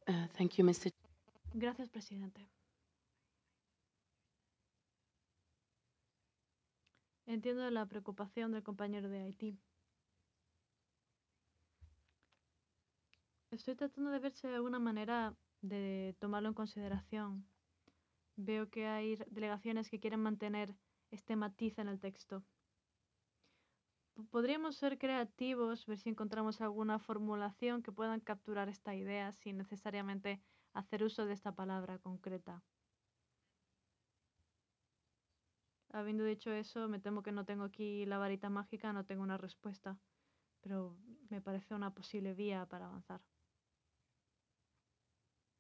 Thank you, Mr. Gracias, presidente. Entiendo la preocupación del compañero de Haití. Estoy tratando de ver si hay alguna manera de tomarlo en consideración. Veo que hay delegaciones que quieren mantener este matiz en el texto. Podríamos ser creativos, ver si encontramos alguna formulación que puedan capturar esta idea sin necesariamente hacer uso de esta palabra concreta. Habiendo dicho eso, me temo que no tengo aquí la varita mágica, no tengo una respuesta, pero me parece una posible vía para avanzar.